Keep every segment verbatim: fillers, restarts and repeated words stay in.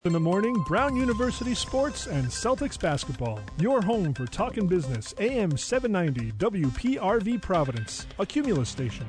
In the morning, Brown University sports and Celtics basketball. Your home for Talkin' Business, A M seven ninety W P R V Providence, a Cumulus station.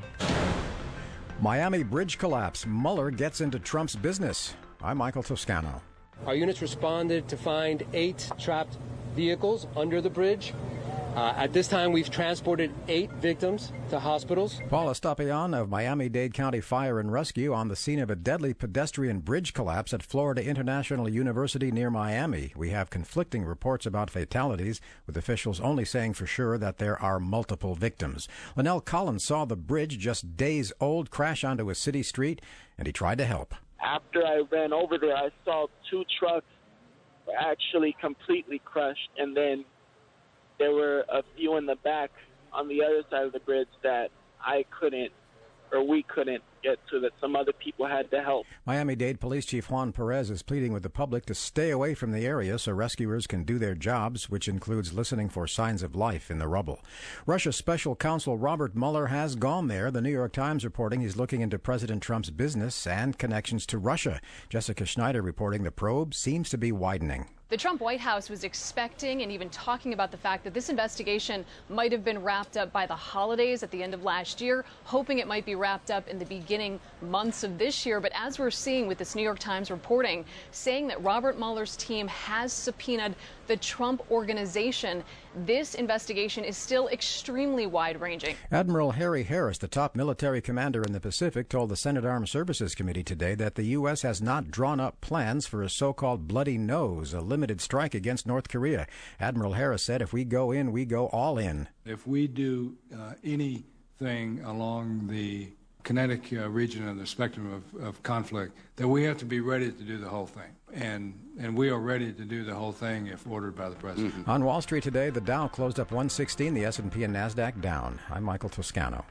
Miami bridge collapse. Mueller gets into Trump's business. I'm Michael Toscano. Our units responded to find eight trapped vehicles under the bridge. Uh, at this time, we've transported eight victims to hospitals. Paul Estapian of Miami-Dade County Fire and Rescue on the scene of a deadly pedestrian bridge collapse at Florida International University near Miami. We have conflicting reports about fatalities, with officials only saying for sure that there are multiple victims. Linnell Collins saw the bridge, just days old, crash onto a city street, and he tried to help. After I ran over there, I saw two trucks actually completely crushed, and then there were a few in the back on the other side of the bridge that I couldn't, or we couldn't get to, that some other people had to help. Miami-Dade Police Chief Juan Perez is pleading with the public to stay away from the area so rescuers can do their jobs, which includes listening for signs of life in the rubble. Russia's special counsel Robert Mueller has gone there. The New York Times reporting he's looking into President Trump's business and connections to Russia. Jessica Schneider reporting the probe seems to be widening. The Trump White House was expecting and even talking about the fact that this investigation might have been wrapped up by the holidays at the end of last year, hoping it might be wrapped up in the beginning months of this year. But as we're seeing with this New York Times reporting, saying that Robert Mueller's team has subpoenaed the Trump Organization, this investigation is still extremely wide-ranging. Admiral Harry Harris, the top military commander in the Pacific, told the Senate Armed Services Committee today that the U S has not drawn up plans for a so-called bloody nose, a limited strike against North Korea. Admiral Harris said, if we go in, we go all in. If we do uh, anything along the kinetic uh, region of the spectrum of, of conflict, then we have to be ready to do the whole thing. And and we are ready to do the whole thing if ordered by the president. Mm-hmm. On Wall Street today, the Dow closed up one sixteen, the S and P and NASDAQ down. I'm Michael Toscano.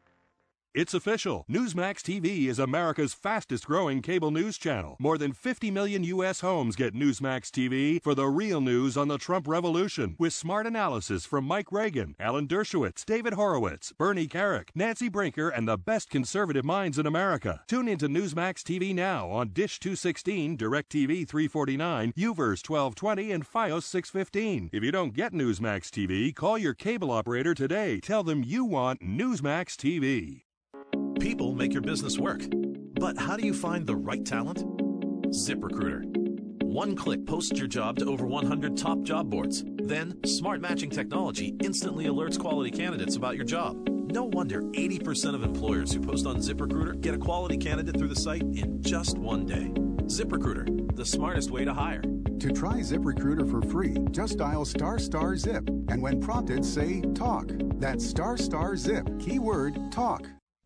It's official. Newsmax T V is America's fastest-growing cable news channel. More than fifty million U S homes get Newsmax T V for the real news on the Trump revolution, with smart analysis from Mike Reagan, Alan Dershowitz, David Horowitz, Bernie Carrick, Nancy Brinker, and the best conservative minds in America. Tune into Newsmax T V now on Dish two sixteen, DirecTV three forty-nine, UVerse twelve twenty, and Fios six fifteen. If you don't get Newsmax T V, call your cable operator today. Tell them you want Newsmax T V. People make your business work. But how do you find the right talent? ZipRecruiter. One click posts your job to over one hundred top job boards. Then, smart matching technology instantly alerts quality candidates about your job. No wonder eighty percent of employers who post on ZipRecruiter get a quality candidate through the site in just one day. ZipRecruiter, the smartest way to hire. To try ZipRecruiter for free, just dial star star zip. And when prompted, say talk. That's star star zip, keyword talk.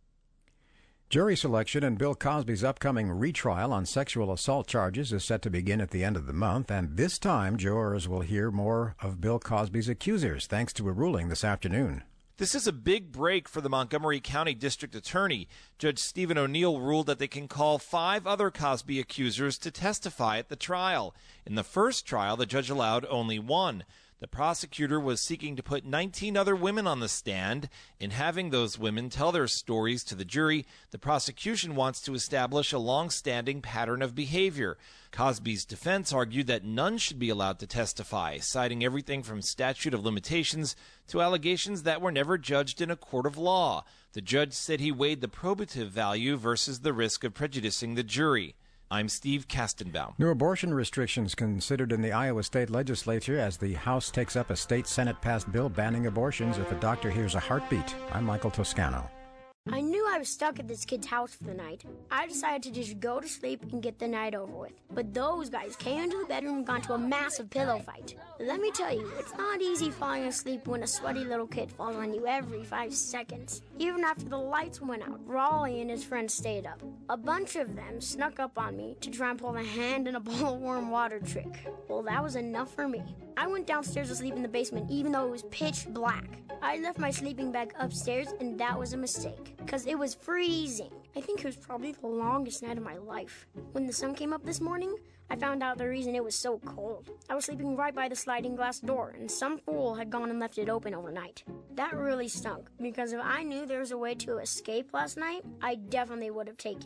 Jury selection in Bill Cosby's upcoming retrial on sexual assault charges is set to begin at the end of the month, and this time jurors will hear more of Bill Cosby's accusers, thanks to a ruling this afternoon. This is a big break for the Montgomery County District Attorney. Judge Stephen O'Neill ruled that they can call five other Cosby accusers to testify at the trial. In the first trial, the judge allowed only one. The prosecutor was seeking to put nineteen other women on the stand. In having those women tell their stories to the jury, the prosecution wants to establish a long-standing pattern of behavior. Cosby's defense argued that none should be allowed to testify, citing everything from statute of limitations to allegations that were never judged in a court of law. The judge said he weighed the probative value versus the risk of prejudicing the jury. I'm Steve Kastenbaum. New abortion restrictions considered in the Iowa State Legislature as the House takes up a state Senate-passed bill banning abortions if a doctor hears a heartbeat. I'm Michael Toscano. I knew I was stuck at this kid's house for the night. I decided to just go to sleep and get the night over with. But those guys came into the bedroom and got into a massive pillow fight. Let me tell you, it's not easy falling asleep when a sweaty little kid falls on you every five seconds. Even after the lights went out, Raleigh and his friends stayed up. A bunch of them snuck up on me to try and pull the hand in a bowl of warm water trick. Well, that was enough for me. I went downstairs to sleep in the basement even though it was pitch black. I left my sleeping bag upstairs and that was a mistake, because it was freezing. I think it was probably the longest night of my life. When the sun came up this morning, I found out the reason it was so cold. I was sleeping right by the sliding glass door, and some fool had gone and left it open overnight. That really stunk, because if I knew there was a way to escape last night, I definitely would have taken it.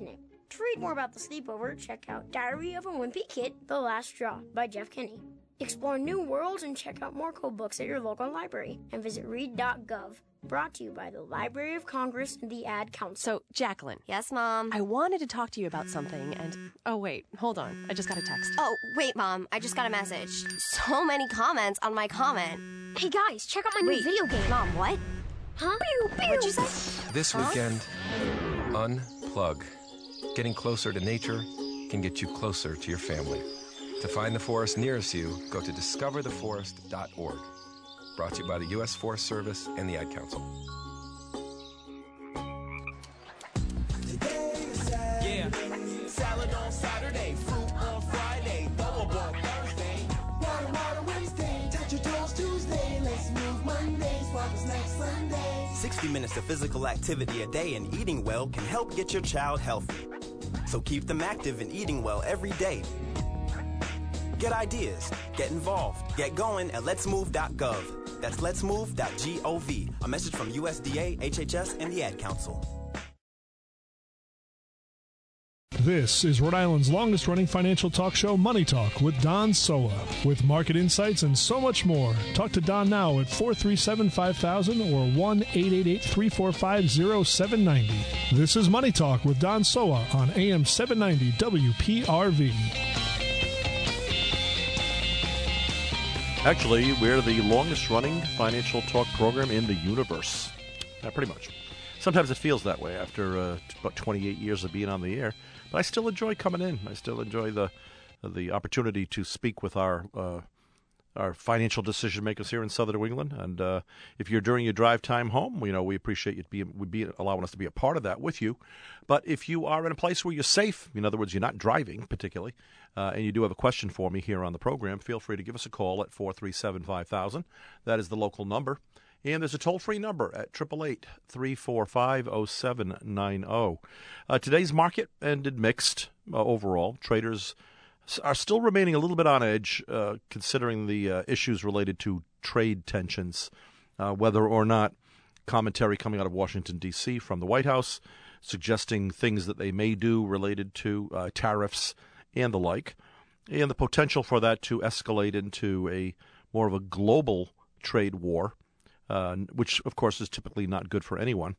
To read more about the sleepover, check out Diary of a Wimpy Kid, The Last Straw by Jeff Kinney. Explore new worlds and check out more cool books at your local library. And visit read dot gov. Brought to you by the Library of Congress and the Ad Council. So, Jacqueline. Yes, Mom? I wanted to talk to you about something, and... Oh, wait. Hold on. I just got a text. Oh, wait, Mom. I just got a message. So many comments on my comment. Hey, guys, check out my wait, new video game. Mom, what? Huh? Pew, pew. What'd you say? This huh? weekend, unplug. Getting closer to nature can get you closer to your family. To find the forest nearest you, go to discover the forest dot org. Brought to you by the U S Forest Service and the Ad Council. Yeah, salad on Saturday, fruit on Friday, throw Thursday, water, water Wednesday, touch your toes Tuesday, let's move Monday, sparkles next Sunday. sixty minutes of physical activity a day and eating well can help get your child healthy. So keep them active and eating well every day. Get ideas, get involved, get going at lets move dot gov. That's lets move dot gov. A message from U S D A, H H S, and the Ad Council. This is Rhode Island's longest-running financial talk show, Money Talk, with Don Soa. With market insights and so much more. Talk to Don now at four three seven, five thousand or one eight eight eight, three four five, zero seven nine zero. This is Money Talk with Don Soa on A M seven ninety W P R V. Actually, we're the longest-running financial talk program in the universe. Yeah, pretty much. Sometimes it feels that way after uh, about twenty-eight years of being on the air. But I still enjoy coming in. I still enjoy the the opportunity to speak with our uh, our financial decision makers here in Southern New England. And uh, if you're during your drive time home, you know we appreciate you be, would be allowing us to be a part of that with you. But if you are in a place where you're safe, in other words, you're not driving particularly, uh, and you do have a question for me here on the program, feel free to give us a call at four three seven, five thousand. That is the local number. And there's a toll-free number at eight eight eight, three four five, zero seven nine zero. Uh, today's market ended mixed uh, overall. Traders are still remaining a little bit on edge, uh, considering the uh, issues related to trade tensions, uh, whether or not commentary coming out of Washington, D C from the White House suggesting things that they may do related to uh, tariffs and the like, and the potential for that to escalate into a more of a global trade war. Uh, which, of course, is typically not good for anyone.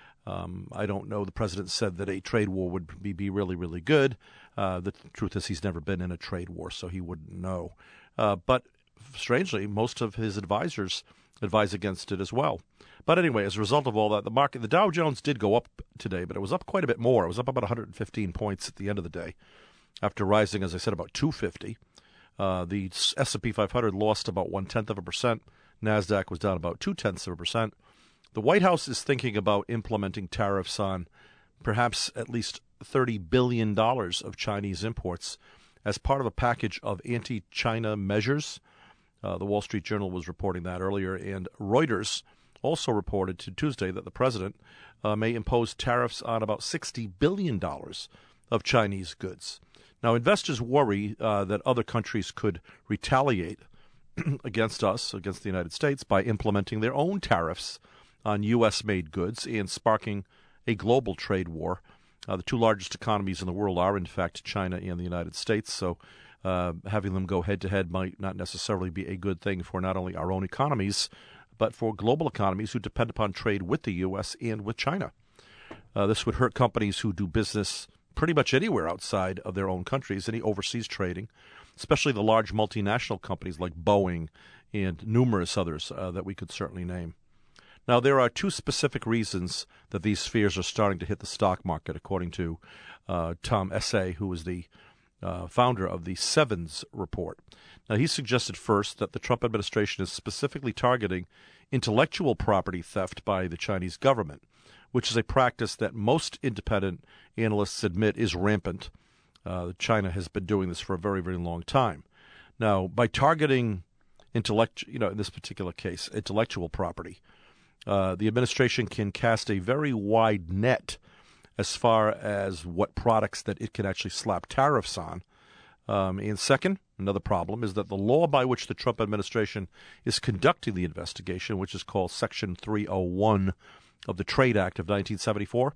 Um, I don't know. The president said that a trade war would be, be really, really good. Uh, the truth is he's never been in a trade war, so he wouldn't know. Uh, but strangely, most of his advisors advise against it as well. But anyway, as a result of all that, the market, the Dow Jones did go up today, but it was up quite a bit more. It was up about one hundred fifteen points at the end of the day, after rising, as I said, about two hundred fifty. Uh, the S and P five hundred lost about one-tenth of a percent. NASDAQ was down about two-tenths of a percent. The White House is thinking about implementing tariffs on perhaps at least thirty billion dollars of Chinese imports as part of a package of anti-China measures. Uh, the Wall Street Journal was reporting that earlier, and Reuters also reported to Tuesday that the president uh, may impose tariffs on about sixty billion dollars of Chinese goods. Now, investors worry uh, that other countries could retaliate against us, against the United States, by implementing their own tariffs on U S-made goods and sparking a global trade war. Uh, the two largest economies in the world are, in fact, China and the United States, so uh, having them go head-to-head might not necessarily be a good thing for not only our own economies, but for global economies who depend upon trade with the U S and with China. Uh, this would hurt companies who do business pretty much anywhere outside of their own countries, any overseas trading, especially the large multinational companies like Boeing and numerous others uh, that we could certainly name. Now, there are two specific reasons that these fears are starting to hit the stock market, according to uh, Tom Essay, who is the uh, founder of the Sevens report. Now, he suggested first that the Trump administration is specifically targeting intellectual property theft by the Chinese government, which is a practice that most independent analysts admit is rampant. Uh, China has been doing this for a very, very long time. Now, by targeting intellect, you know, in this particular case, intellectual property, uh, the administration can cast a very wide net as far as what products that it can actually slap tariffs on. Um, and second, another problem is that the law by which the Trump administration is conducting the investigation, which is called Section three oh one of the Trade Act of nineteen seventy-four,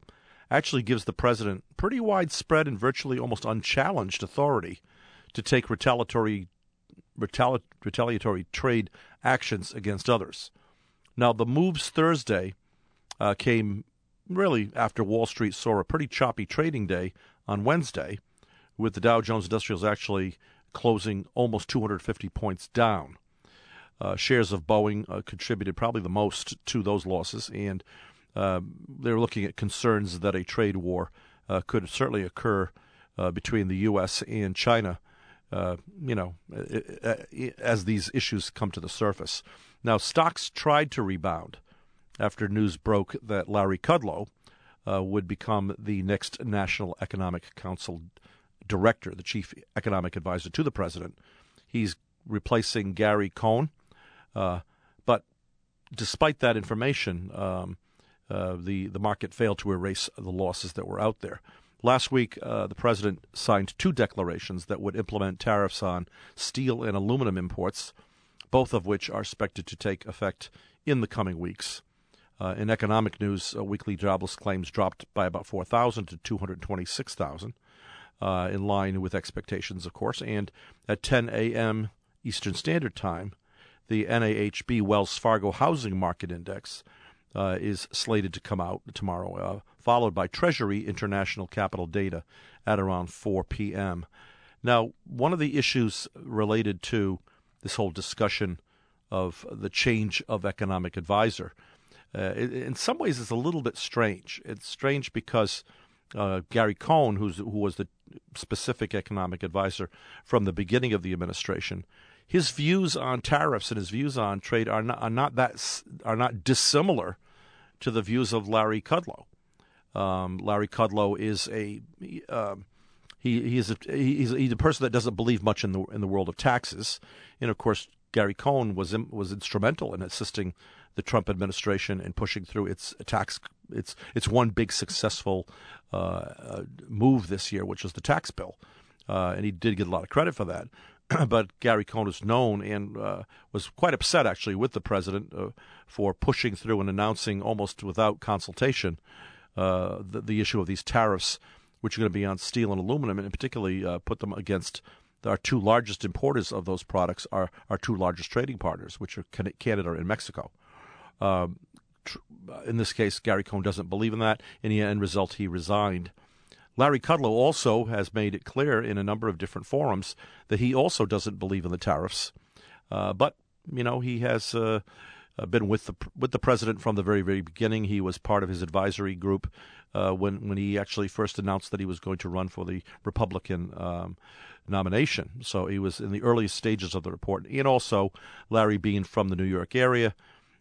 actually gives the president pretty widespread and virtually almost unchallenged authority to take retaliatory retali- retaliatory trade actions against others. Now, the moves Thursday uh, came really after Wall Street saw a pretty choppy trading day on Wednesday, with the Dow Jones Industrials actually closing almost two hundred fifty points down. Uh, shares of Boeing uh, contributed probably the most to those losses, and uh, they're looking at concerns that a trade war uh, could certainly occur uh, between the U S and China, uh, you know, as these issues come to the surface. Now, stocks tried to rebound after news broke that Larry Kudlow uh, would become the next National Economic Council director, the chief economic advisor to the president. He's replacing Gary Cohn. Uh, but despite that information, um, uh, the, the market failed to erase the losses that were out there. Last week, uh, the president signed two declarations that would implement tariffs on steel and aluminum imports, both of which are expected to take effect in the coming weeks. Uh, in economic news, uh, weekly jobless claims dropped by about four thousand to two hundred twenty-six thousand, uh, in line with expectations, of course. And at ten a.m. Eastern Standard Time, the N A H B Wells Fargo Housing Market Index uh, is slated to come out tomorrow, uh, followed by Treasury International Capital Data at around four p.m. Now, one of the issues related to this whole discussion of the change of economic advisor, uh, in some ways it's a little bit strange. It's strange because uh, Gary Cohn, who's, who was the specific economic advisor from the beginning of the administration, his views on tariffs and his views on trade are not are not that are not dissimilar to the views of Larry Kudlow. Um, Larry Kudlow is a um, he he is a, he's, he's a person that doesn't believe much in the in the world of taxes, and of course Gary Cohn was was instrumental in assisting the Trump administration in pushing through its tax its its one big successful uh, move this year, which was the tax bill, uh, and he did get a lot of credit for that. But Gary Cohn is known and uh, was quite upset, actually, with the president uh, for pushing through and announcing almost without consultation uh, the, the issue of these tariffs, which are going to be on steel and aluminum, and particularly uh, put them against our two largest importers of those products, our, our two largest trading partners, which are Canada and Mexico. Um, tr- in this case, Gary Cohn doesn't believe in that. In the end result, he resigned. Larry Kudlow also has made it clear in a number of different forums that he also doesn't believe in the tariffs. Uh, but, you know, he has uh, been with the with the president from the very, very beginning. He was part of his advisory group uh, when, when he actually first announced that he was going to run for the Republican um, nomination. So he was in the earliest stages of the report. And also, Larry being from the New York area,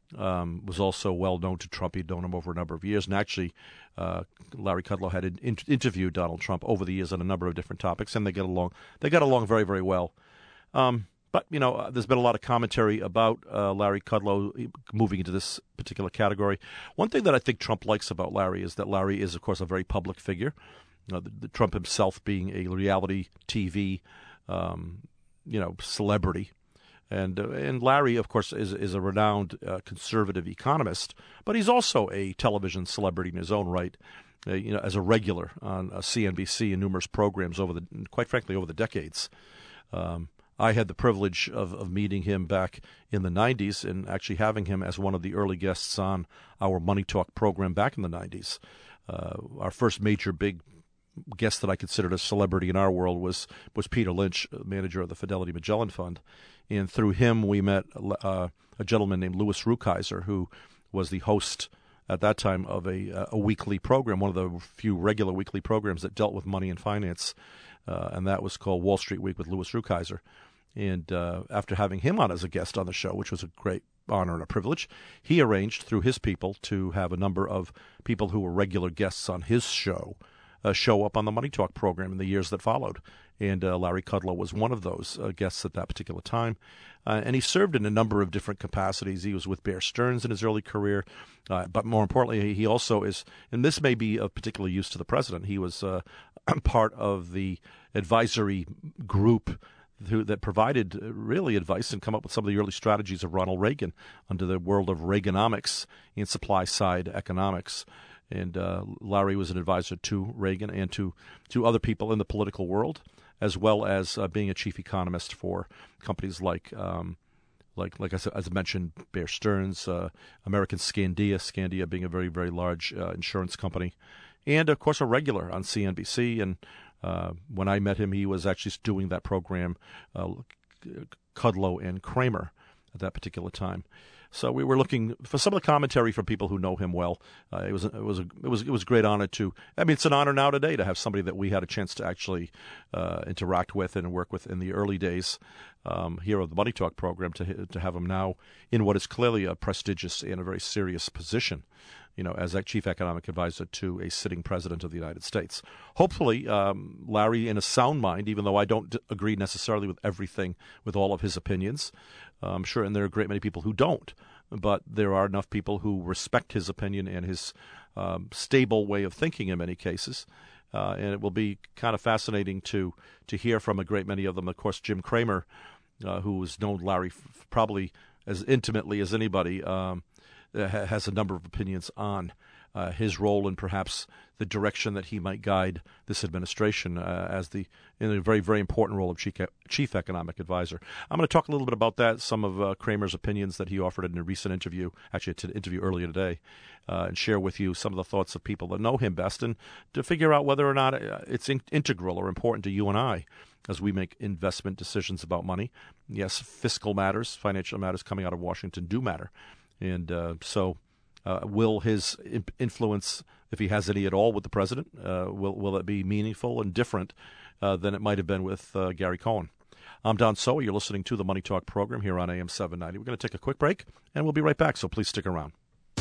Um, was also well known to Trump. He'd known him over a number of years. And actually, uh, Larry Kudlow had in, interviewed Donald Trump over the years on a number of different topics, and they get along. They got along very, very well. Um, but, you know, uh, there's been a lot of commentary about uh, Larry Kudlow moving into this particular category. One thing that I think Trump likes about Larry is that Larry is, of course, a very public figure. Uh, the, the Trump himself being a reality T V, um, you know, celebrity. And uh, and Larry, of course, is is a renowned uh, conservative economist, but he's also a television celebrity in his own right. Uh, you know, as a regular on uh, C N B C and numerous programs over the, quite frankly, over the decades. Um, I had the privilege of, of meeting him back in the nineties and actually having him as one of the early guests on our Money Talk program back in the nineties. Uh, our first major big guest that I considered a celebrity in our world was was Peter Lynch, manager of the Fidelity Magellan Fund. And through him, we met uh, a gentleman named Louis Rukeyser, who was the host at that time of a, a weekly program, one of the few regular weekly programs that dealt with money and finance, uh, and that was called Wall Street Week with Louis Rukeyser. And uh, after having him on as a guest on the show, which was a great honor and a privilege, he arranged through his people to have a number of people who were regular guests on his show uh, show up on the Money Talk program in the years that followed. And uh, Larry Kudlow was one of those uh, guests at that particular time. Uh, and he served in a number of different capacities. He was with Bear Stearns in his early career. Uh, but more importantly, he also is, and this may be of particular use to the president, he was uh, part of the advisory group who, that provided really advice and come up with some of the early strategies of Ronald Reagan under the world of Reaganomics and supply-side economics. And uh, Larry was an advisor to Reagan and to, to other people in the political world, as well as uh, being a chief economist for companies like, um, like like I said, as I mentioned, Bear Stearns, uh, American Scandia, Scandia being a very, very large uh, insurance company, and, of course, a regular on C N B C. And uh, when I met him, he was actually doing that program, uh, Kudlow and Kramer, at that particular time. So we were looking for some of the commentary from people who know him well. Uh, it was it was a, it was it was a great honor to. I mean, it's an honor now today to have somebody that we had a chance to actually uh, interact with and work with in the early days um, here of the Money Talk program. To to have him now in what is clearly a prestigious and a very serious position, you know, as a chief economic advisor to a sitting president of the United States. Hopefully, um, Larry, in a sound mind, even though I don't d- agree necessarily with everything, with all of his opinions. I'm sure, and there are a great many people who don't, but there are enough people who respect his opinion and his um, stable way of thinking in many cases. Uh, and it will be kind of fascinating to to hear from a great many of them. Of course, Jim Cramer, uh, who has known Larry f- probably as intimately as anybody, um, has a number of opinions on uh, his role and perhaps the direction that he might guide this administration uh, as the in a very, very important role of chief, chief economic advisor. I'm going to talk a little bit about that, some of uh, Cramer's opinions that he offered in a recent interview, actually an interview earlier today, uh, and share with you some of the thoughts of people that know him best and to figure out whether or not it's in- integral or important to you and I as we make investment decisions about money. Yes, fiscal matters, financial matters coming out of Washington do matter. And uh, so uh, will his influence, if he has any at all with the president, uh, will will it be meaningful and different uh, than it might have been with uh, Gary Cohn? I'm Don Sowa. You're listening to the Money Talk program here on A M seven ninety. We're going to take a quick break, and we'll be right back, so please stick around.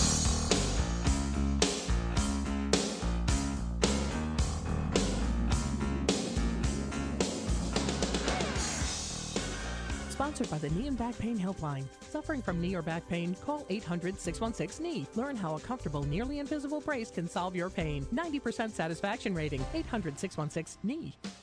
Sponsored by the Knee and Back Pain Helpline. Suffering from knee or back pain? Call eight hundred, six one six, K N E E. Learn how a comfortable, nearly invisible brace can solve your pain. ninety percent satisfaction rating. eight hundred, six one six, K N E E.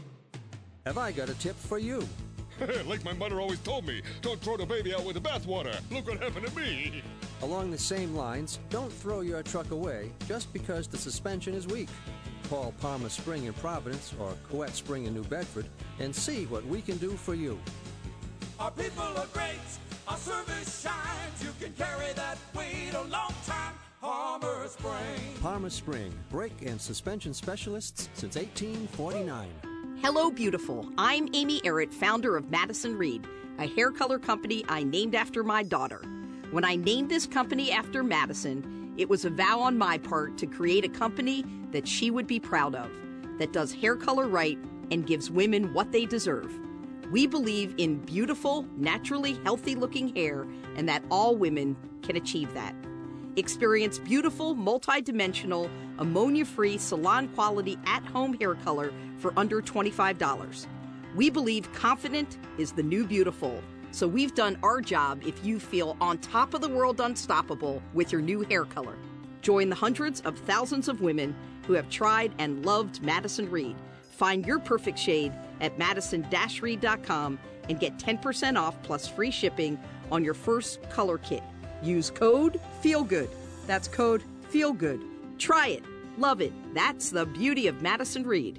Have I got a tip for you? Like my mother always told me, don't throw the baby out with the bathwater. Look what happened to me. Along the same lines, don't throw your truck away just because the suspension is weak. Call Palmer Spring in Providence or Coette Spring in New Bedford and see what we can do for you. Our people are great, our service shines. You can carry that weight a long time. Palmer Spring. Palmer Spring, brake and suspension specialists since eighteen forty-nine. Hello, beautiful. I'm Amy Errett, founder of Madison Reed, a hair color company I named after my daughter. When I named this company after Madison, it was a vow on my part to create a company that she would be proud of, that does hair color right and gives women what they deserve. We believe in beautiful, naturally healthy-looking hair and that all women can achieve that. Experience beautiful, multi-dimensional, ammonia-free, salon-quality, at-home hair color for under twenty-five dollars. We believe confident is the new beautiful, so we've done our job if you feel on top of the world unstoppable with your new hair color. Join the hundreds of thousands of women who have tried and loved Madison Reed. Find your perfect shade at madison dash reed dot com and get ten percent off plus free shipping on your first color kit. Use code FEELGOOD. That's code FEELGOOD. Try it. Love it. That's the beauty of Madison Reed.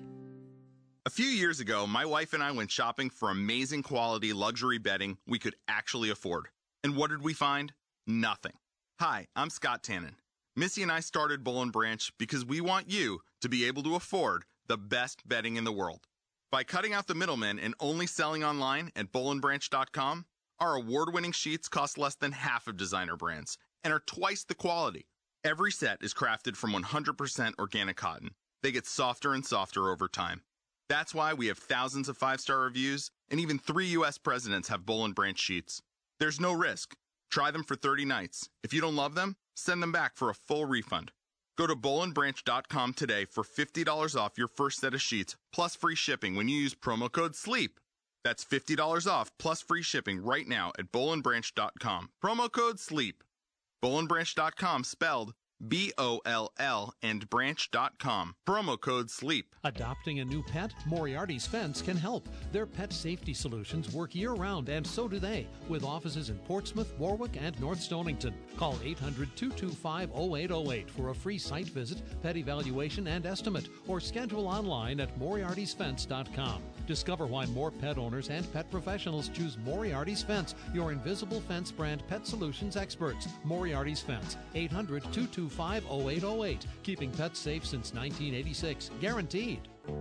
A few years ago, my wife and I went shopping for amazing quality luxury bedding we could actually afford. And what did we find? Nothing. Hi, I'm Scott Tannen. Missy and I started Boll and Branch because we want you to be able to afford the best bedding in the world. By cutting out the middlemen and only selling online at boll and branch dot com, our award-winning sheets cost less than half of designer brands and are twice the quality. Every set is crafted from one hundred percent organic cotton. They get softer and softer over time. That's why we have thousands of five-star reviews, and even three U S presidents have Boll and Branch sheets. There's no risk. Try them for thirty nights. If you don't love them, send them back for a full refund. Go to boll and branch dot com today for fifty dollars off your first set of sheets, plus free shipping when you use promo code SLEEP. That's fifty dollars off plus free shipping right now at boll and branch dot com. Promo code SLEEP. boll and branch dot com spelled B O L L and branch dot com. Promo code SLEEP. Adopting a new pet? Moriarty's Fence can help. Their pet safety solutions work year-round, and so do they, with offices in Portsmouth, Warwick, and North Stonington. Call eight hundred, two two five, oh eight oh eight for a free site visit, pet evaluation, and estimate, or schedule online at moriartys fence dot com. Discover why more pet owners and pet professionals choose Moriarty's Fence, your invisible fence brand pet solutions experts. Moriarty's Fence, eight hundred, two two five, oh eight oh eight. Keeping pets safe since nineteen eighty-six. Guaranteed.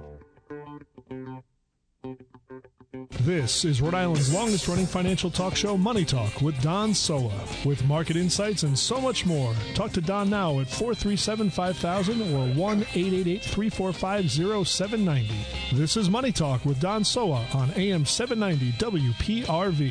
This is Rhode Island's longest-running financial talk show, Money Talk, with Don Soa. With market insights and so much more. Talk to Don now at four three seven, five thousand or one eight eight eight, three four five, oh seven nine oh. This is Money Talk with Don Soa on A M seven ninety W P R V.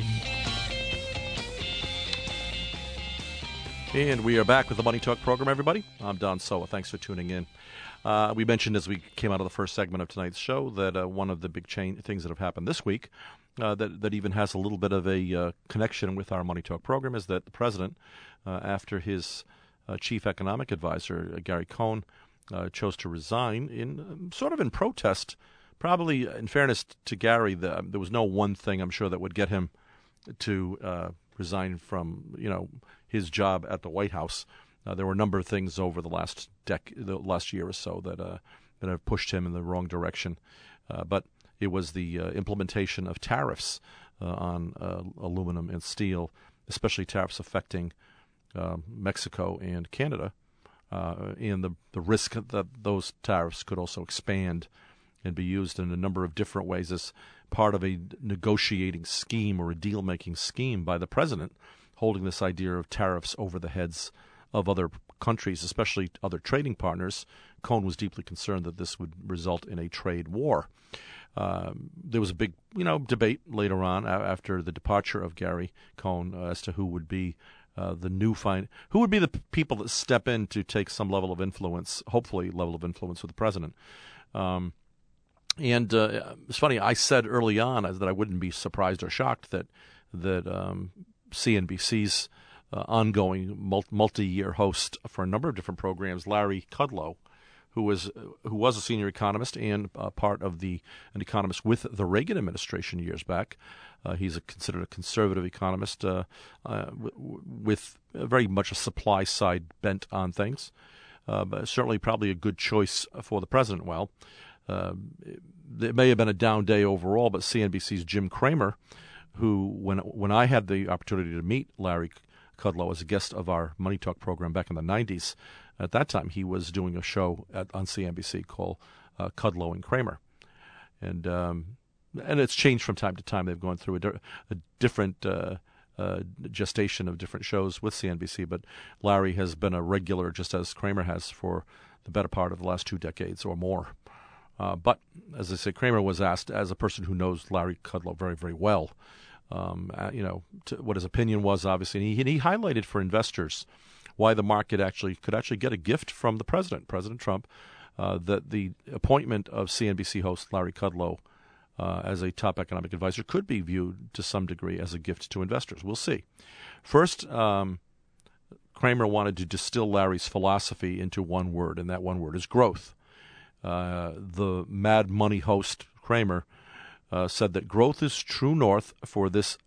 And we are back with the Money Talk program, everybody. I'm Don Soa. Thanks for tuning in. Uh, we mentioned as we came out of the first segment of tonight's show that uh, one of the big chain things that have happened this week uh, that, that even has a little bit of a uh, connection with our Money Talk program is that the president, uh, after his uh, chief economic advisor, uh, Gary Cohn, uh, chose to resign in um, sort of in protest. Probably, in fairness to Gary, the, there was no one thing, I'm sure, that would get him to uh, resign from, you know, his job at the White House. Uh, there were a number of things over the last dec- the last year or so that uh, that have pushed him in the wrong direction. Uh, but it was the uh, implementation of tariffs uh, on uh, aluminum and steel, especially tariffs affecting uh, Mexico and Canada, uh, and the the risk that those tariffs could also expand and be used in a number of different ways as part of a negotiating scheme or a deal-making scheme by the president, holding this idea of tariffs over the heads of other countries, especially other trading partners. Cohn was deeply concerned that this would result in a trade war. Um, there was a big, you know, debate later on after the departure of Gary Cohn uh, as to who would be uh, the new fin- who would be the p- people that step in to take some level of influence, hopefully level of influence with the president. Um, and uh, it's funny, I said early on that I wouldn't be surprised or shocked that that um, C N B C's Uh, ongoing multi-year host for a number of different programs, Larry Kudlow, who was who was a senior economist and uh, part of the an economist with the Reagan administration years back. Uh, he's a, considered a conservative economist uh, uh, w- with very much a supply side bent on things, uh, but certainly probably a good choice for the president. Well, uh, it, it may have been a down day overall, but C N B C's Jim Cramer, who when when I had the opportunity to meet Larry Kudlow as a guest of our Money Talk program back in the nineties. At that time, he was doing a show at, on C N B C called uh, Kudlow and Cramer. And um, and it's changed from time to time. They've gone through a, di- a different uh, uh, gestation of different shows with C N B C, but Larry has been a regular, just as Cramer has, for the better part of the last two decades or more. Uh, but, as I say, Cramer was asked, as a person who knows Larry Kudlow very, very well, Um, uh, you know, to what his opinion was, obviously. And he, and he highlighted for investors why the market actually could actually get a gift from the president, President Trump, uh, that the appointment of C N B C host Larry Kudlow uh, as a top economic advisor could be viewed to some degree as a gift to investors. We'll see. First, um, Cramer wanted to distill Larry's philosophy into one word, and that one word is growth. Uh, the Mad Money host, Cramer, Uh, said that growth is true north for this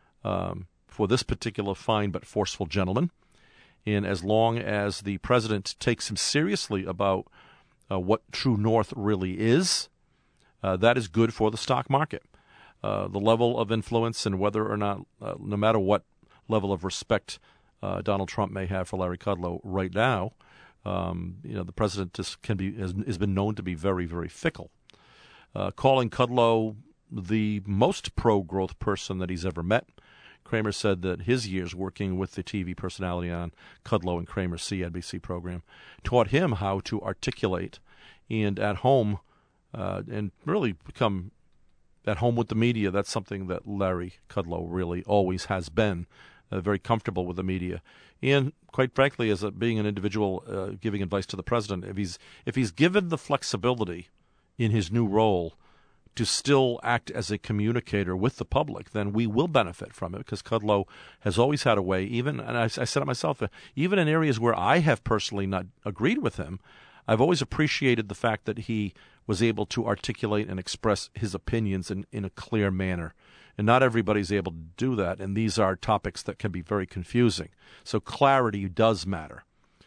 um, for this particular fine but forceful gentleman, and as long as the president takes him seriously about uh, what true north really is, uh, that is good for the stock market. Uh, the level of influence and whether or not, uh, no matter what level of respect uh, Donald Trump may have for Larry Kudlow right now, um, you know, the president just can be has, has been known to be very, very fickle. Uh, calling Kudlow the most pro-growth person that he's ever met, Cramer said that his years working with the T V personality on Kudlow and Cramer's C N B C program taught him how to articulate and at home uh, and really become at home with the media. That's something that Larry Kudlow really always has been, uh, very comfortable with the media. And quite frankly, as a, being an individual uh, giving advice to the president, if he's if he's given the flexibility in his new role to still act as a communicator with the public, then we will benefit from it, because Kudlow has always had a way, even, and I, I said it myself, even in areas where I have personally not agreed with him, I've always appreciated the fact that he was able to articulate and express his opinions in, in a clear manner. And not everybody's able to do that, and these are topics that can be very confusing. So clarity does matter.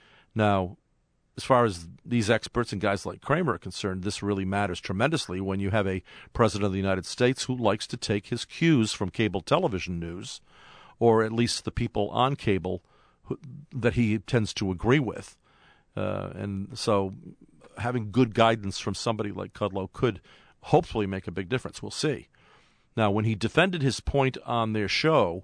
Now, as far as these experts and guys like Cramer are concerned, this really matters tremendously when you have a president of the United States who likes to take his cues from cable television news, or at least the people on cable who, that he tends to agree with. Uh, and so having good guidance from somebody like Kudlow could hopefully make a big difference. We'll see. Now, when he defended his point on their show,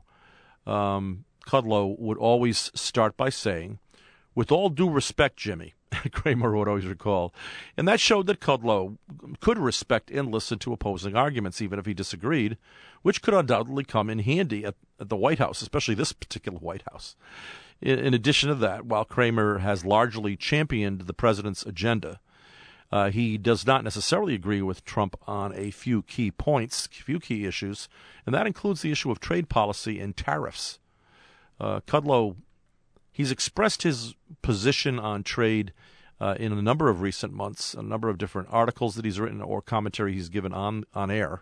um, Kudlow would always start by saying, "With all due respect, Jimmy," Cramer would always recall. And that showed that Kudlow could respect and listen to opposing arguments, even if he disagreed, which could undoubtedly come in handy at, at the White House, especially this particular White House. In, in addition to that, while Cramer has largely championed the president's agenda, uh, he does not necessarily agree with Trump on a few key points, few key issues, and that includes the issue of trade policy and tariffs. Uh, Kudlow, he's expressed his position on trade uh, in a number of recent months, a number of different articles that he's written or commentary he's given on, on air.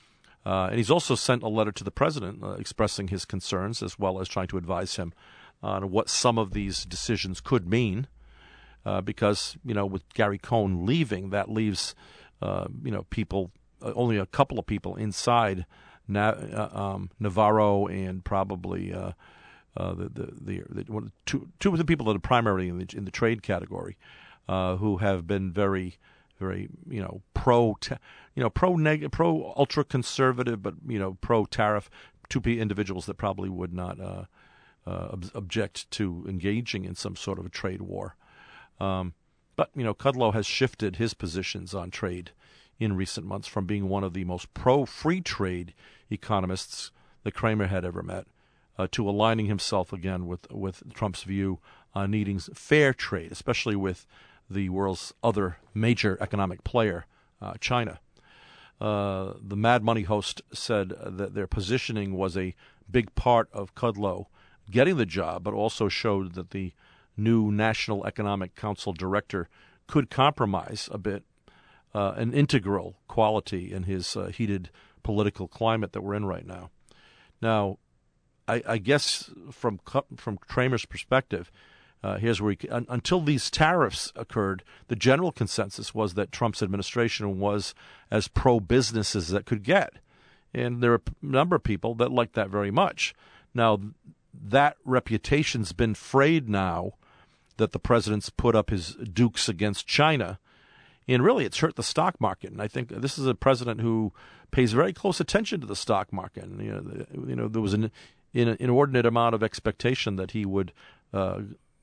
Uh, and he's also sent a letter to the president uh, expressing his concerns, as well as trying to advise him on what some of these decisions could mean. Uh, because, you know, with Gary Cohn leaving, that leaves, uh, you know, people, uh, only a couple of people inside Na- uh, um, Navarro and probably uh, uh, the, the, the, the two, two of the people that are primarily in the, in the trade category uh, who have been very, very, you know, pro, you know, pro neg- pro ultra conservative, but, you know, pro tariff, two individuals that probably would not uh, uh, ob- object to engaging in some sort of a trade war. Um, but, you know, Kudlow has shifted his positions on trade in recent months from being one of the most pro-free trade economists that Cramer had ever met uh, to aligning himself again with, with Trump's view on needing fair trade, especially with the world's other major economic player, uh, China. Uh, the Mad Money host said that their positioning was a big part of Kudlow getting the job, but also showed that the new National Economic Council director could compromise a bit uh, an integral quality in his uh, heated political climate that we're in right now. Now, I, I guess from from Cramer's perspective, uh, here's where he, un, until these tariffs occurred, the general consensus was that Trump's administration was as pro-business as that could get. And there are a number of people that like that very much. Now, that reputation's been frayed now that the president's put up his dukes against China, and really it's hurt the stock market. And I think this is a president who pays very close attention to the stock market. And, you know, the, you know, there was an, an inordinate amount of expectation that he would uh,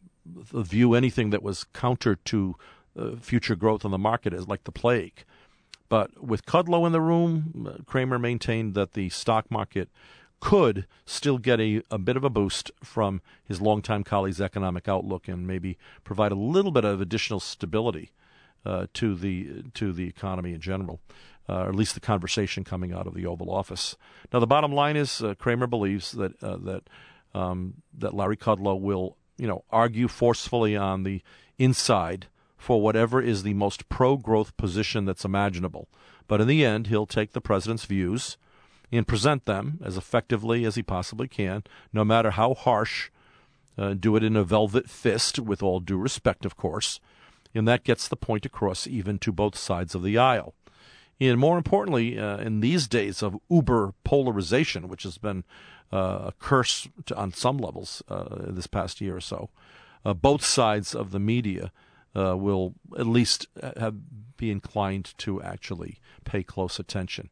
view anything that was counter to uh, future growth in the market as like the plague. But with Kudlow in the room, Cramer maintained that the stock market could still get a, a bit of a boost from his longtime colleague's economic outlook and maybe provide a little bit of additional stability uh, to the to the economy in general, uh, or at least the conversation coming out of the Oval Office. Now, the bottom line is uh, Cramer believes that uh, that um, that Larry Kudlow will, you know, argue forcefully on the inside for whatever is the most pro-growth position that's imaginable. But in the end, he'll take the president's views and present them as effectively as he possibly can, no matter how harsh, uh, do it in a velvet fist, with all due respect, of course, and that gets the point across even to both sides of the aisle. And more importantly, uh, in these days of uber polarization, which has been uh, a curse to, on some levels uh, this past year or so, uh, both sides of the media uh, will at least have, be inclined to actually pay close attention.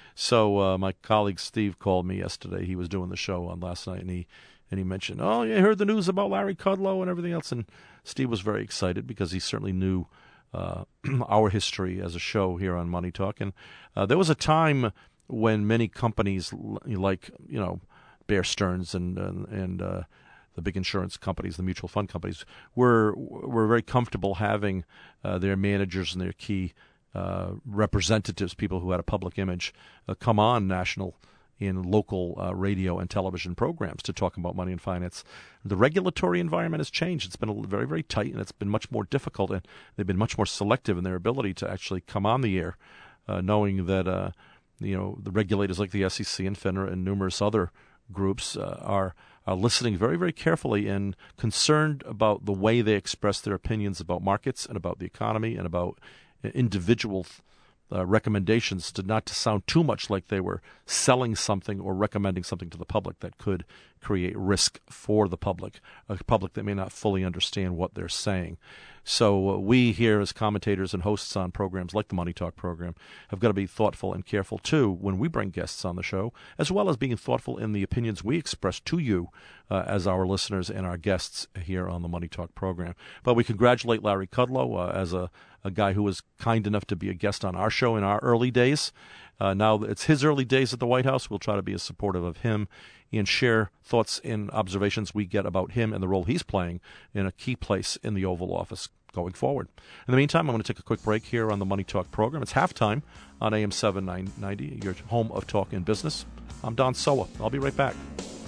So uh, my colleague Steve called me yesterday. He was doing the show on last night, and he and he mentioned, oh, you heard the news about Larry Kudlow and everything else. And Steve was very excited because he certainly knew uh, our history as a show here on Money Talk. And uh, there was a time when many companies like, you know, Bear Stearns and and, and uh, the big insurance companies, the mutual fund companies, were were very comfortable having uh, their managers and their key uh, representatives, people who had a public image, uh, come on national in local uh, radio and television programs to talk about money and finance. The regulatory environment has changed. It's been a, very, very tight, and it's been much more difficult, and they've been much more selective in their ability to actually come on the air, uh, knowing that uh, you know the regulators like the S E C and FINRA and numerous other groups uh, are are listening very, very carefully and concerned about the way they express their opinions about markets and about the economy and about individual Uh, recommendations to not to sound too much like they were selling something or recommending something to the public that could create risk for the public, a public that may not fully understand what they're saying. So uh, we here as commentators and hosts on programs like the Money Talk program have got to be thoughtful and careful, too, when we bring guests on the show, as well as being thoughtful in the opinions we express to you uh, as our listeners and our guests here on the Money Talk program. But we congratulate Larry Kudlow uh, as a, a guy who was kind enough to be a guest on our show in our early days. Uh, now that it's his early days at the White House, we'll try to be as supportive of him and share thoughts and observations we get about him and the role he's playing in a key place in the Oval Office going forward. In the meantime, I'm going to take a quick break here on the Money Talk program. It's halftime on A M seven ninety, your home of talk and business. I'm Don Sowa. I'll be right back.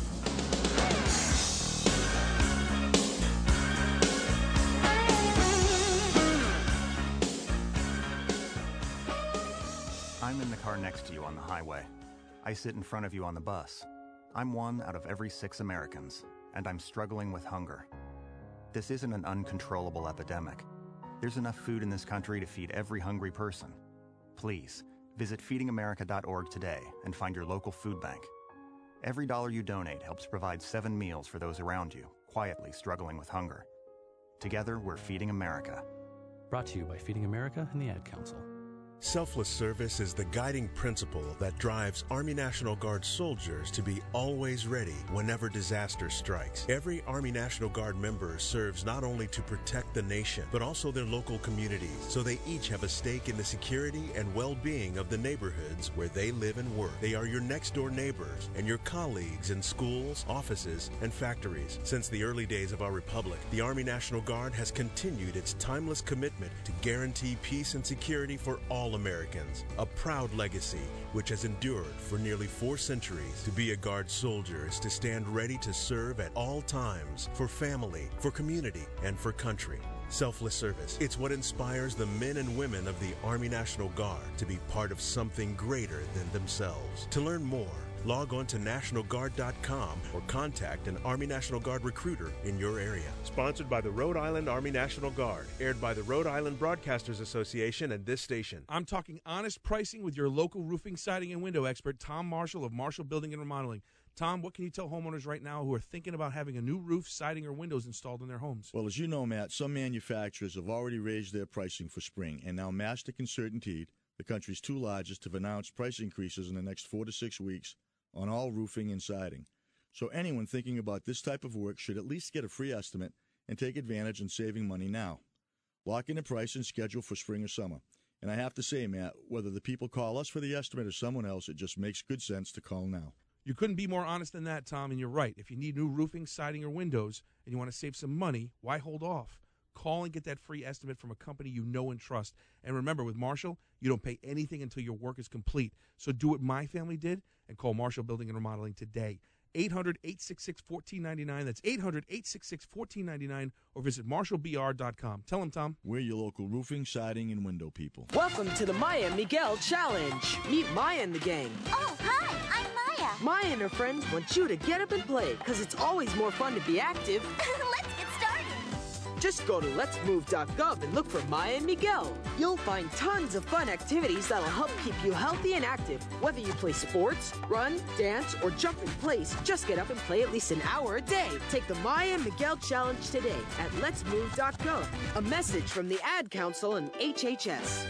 I'm in the car next to you on the highway. I sit in front of you on the bus. I'm one out of every six Americans, and I'm struggling with hunger. This isn't an uncontrollable epidemic. There's enough food in this country to feed every hungry person. Please, visit feeding america dot org today and find your local food bank. Every dollar you donate helps provide seven meals for those around you, quietly struggling with hunger. Together, we're Feeding America. Brought to you by Feeding America and the Ad Council. Selfless service is the guiding principle that drives Army National Guard soldiers to be always ready whenever disaster strikes. Every Army National Guard member serves not only to protect the nation, but also their local communities, so they each have a stake in the security and well-being of the neighborhoods where they live and work. They are your next-door neighbors and your colleagues in schools, offices, and factories. Since the early days of our republic, the Army National Guard has continued its timeless commitment to guarantee peace and security for all Americans, a proud legacy which has endured for nearly four centuries. To be a Guard soldier is to stand ready to serve at all times for family, for community, and for country. Selfless service, it's what inspires the men and women of the Army National Guard to be part of something greater than themselves. To learn more, log on to national guard dot com or contact an Army National Guard recruiter in your area. Sponsored by the Rhode Island Army National Guard. Aired by the Rhode Island Broadcasters Association and this station. I'm talking honest pricing with your local roofing, siding, and window expert, Tom Marshall of Marshall Building and Remodeling. Tom, what can you tell homeowners right now who are thinking about having a new roof, siding, or windows installed in their homes? Well, as you know, Matt, some manufacturers have already raised their pricing for spring, and now Mastic and CertainTeed, the country's two largest, have announced price increases in the next four to six weeks on all roofing and siding. So anyone thinking about this type of work should at least get a free estimate and take advantage in saving money now. Lock in a price and schedule for spring or summer. And I have to say, Matt, whether the people call us for the estimate or someone else, it just makes good sense to call now. You couldn't be more honest than that, Tom, and you're right. If you need new roofing, siding, or windows, and you want to save some money, why hold off? Call and get that free estimate from a company you know and trust. And remember, with Marshall, you don't pay anything until your work is complete. So do what my family did and call Marshall Building and Remodeling today. eight hundred, eight six six, one four nine nine. That's eight hundred, eight six six, one four nine nine. Or visit marshall b r dot com. Tell them, Tom. We're your local roofing, siding, and window people. Welcome to the Maya and Miguel Challenge. Meet Maya and the gang. Oh, hi, I'm Maya. Maya and her friends want you to get up and play, because it's always more fun to be active. Let's get started. Just go to lets move dot gov and look for Maya and Miguel. You'll find tons of fun activities that'll help keep you healthy and active. Whether you play sports, run, dance, or jump in place, just get up and play at least an hour a day. Take the Maya and Miguel Challenge today at lets move dot gov. A message from the Ad Council and H H S.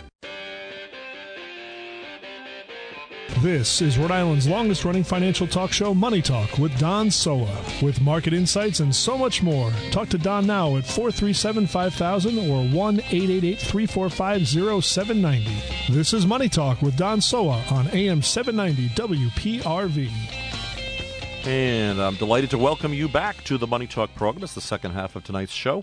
This is Rhode Island's longest-running financial talk show, Money Talk, with Don Sowa. With market insights and so much more. Talk to Don now at four three seven, five thousand or one eight eight eight, three four five, zero seven nine zero. This is Money Talk with Don Sowa on A M seven ninety W P R V. And I'm delighted to welcome you back to the Money Talk program. It's the second half of tonight's show.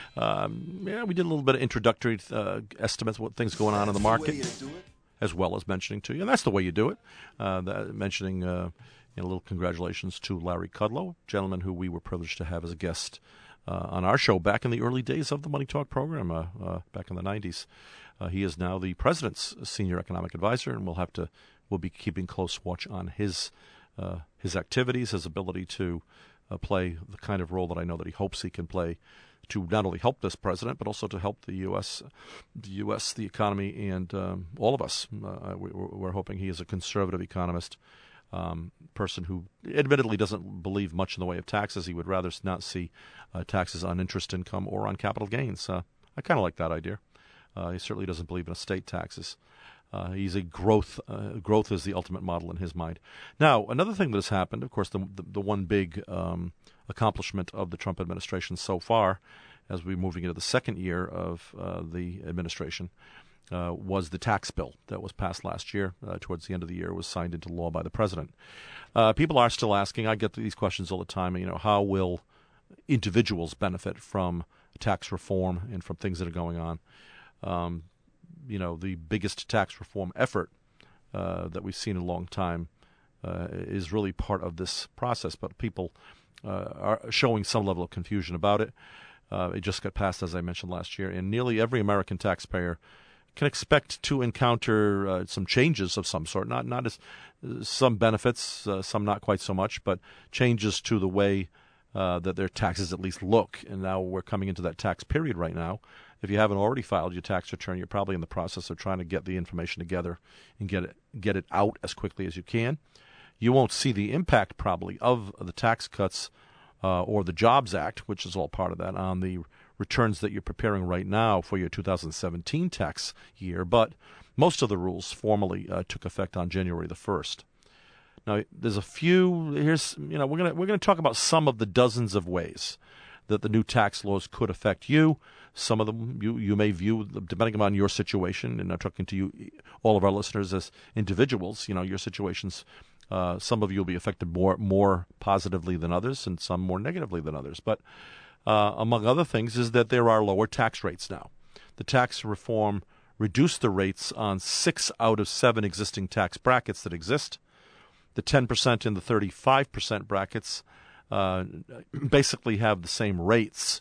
Um, yeah, we did a little bit of introductory uh, estimates, what things going on in the market, as well as mentioning to you, and that's the way you do it. Uh, that, mentioning uh, you know, a little congratulations to Larry Kudlow, gentleman who we were privileged to have as a guest uh, on our show back in the early days of the Money Talk program, uh, uh, back in the nineties. Uh, he is now the president's senior economic advisor, and we'll have to we'll be keeping close watch on his. Uh, his activities, his ability to uh, play the kind of role that I know that he hopes he can play to not only help this president, but also to help the U S, the U S, the economy, and um, all of us. Uh, we, we're hoping he is a conservative economist, um, person who admittedly doesn't believe much in the way of taxes. He would rather not see uh, taxes on interest income or on capital gains. Uh, I kind of like that idea. Uh, he certainly doesn't believe in estate taxes. Uh, he's a growth. Uh, growth is the ultimate model in his mind. Now, another thing that has happened, of course, the the, the one big um, accomplishment of the Trump administration so far, as we're moving into the second year of uh, the administration, uh, was the tax bill that was passed last year. Uh, towards the end of the year, was signed into law by the president. Uh, people are still asking. I get these questions all the time. You know, how will individuals benefit from tax reform and from things that are going on? Um, You know, the biggest tax reform effort uh, that we've seen in a long time uh, is really part of this process. But people uh, are showing some level of confusion about it. Uh, it just got passed, as I mentioned last year, and nearly every American taxpayer can expect to encounter uh, some changes of some sort. Not not as uh, some benefits, uh, some not quite so much, but changes to the way uh, that their taxes at least look. And now we're coming into that tax period right now. If you haven't already filed your tax return, you're probably in the process of trying to get the information together and get it get it out as quickly as you can. You won't see the impact probably of the tax cuts uh, or the Jobs Act, which is all part of that, on the returns that you're preparing right now for your two thousand seventeen tax year. But most of the rules formally uh, took effect on January the first. Now, there's a few. Here's you know we're gonna we're gonna talk about some of the dozens of ways that the new tax laws could affect you. Some of them you, you may view, depending on your situation, and I'm talking to you, all of our listeners, as individuals. You know, your situations, uh, some of you will be affected more more positively than others, and some more negatively than others. But uh, among other things is that there are lower tax rates now. The tax reform reduced the rates on six out of seven existing tax brackets that exist. The ten percent and the thirty-five percent brackets uh, basically have the same rates.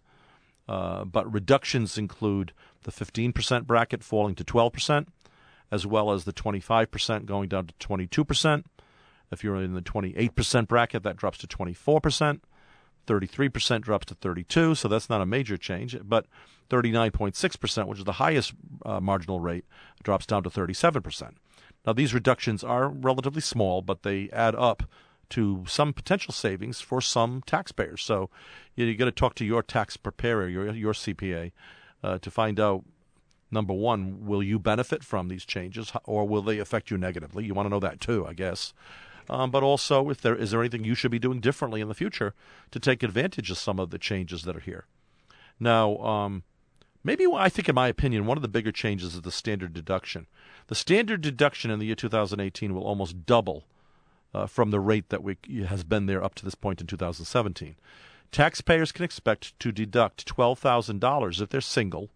Uh, but reductions include the fifteen percent bracket falling to twelve percent, as well as the twenty-five percent going down to twenty-two percent. If you're in the twenty-eight percent bracket, that drops to twenty-four percent. thirty-three percent drops to thirty-two percent, so that's not a major change. But thirty-nine point six percent, which is the highest uh, marginal rate, drops down to thirty-seven percent. Now, these reductions are relatively small, but they add up to some potential savings for some taxpayers. So you, you got to talk to your tax preparer, your your C P A, uh, to find out, number one, will you benefit from these changes, or will they affect you negatively? You want to know that too, I guess. Um, but also, if there is there anything you should be doing differently in the future to take advantage of some of the changes that are here. Now, um, maybe I think, in my opinion, one of the bigger changes is the standard deduction. The standard deduction in the year two thousand eighteen will almost double Uh, from the rate that we, has been there up to this point in two thousand seventeen. Taxpayers can expect to deduct twelve thousand dollars if they're single,